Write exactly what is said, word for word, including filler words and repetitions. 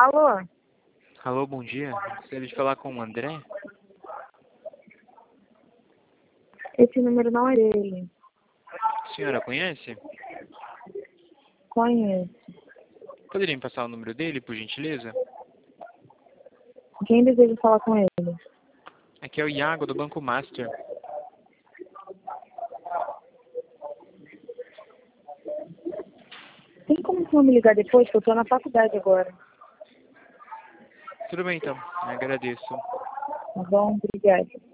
Alô? Alô, bom dia. Gostaria de falar com o André? Esse número não é dele. A senhora conhece? Conheço. Poderia me passar o número dele, por gentileza? Quem deseja falar com ele? Aqui é o Iago, do Banco Master. Tem como você não me ligar depois, que eu tô na faculdade agora. Tudo bem, então. Agradeço. Tá bom? Obrigada.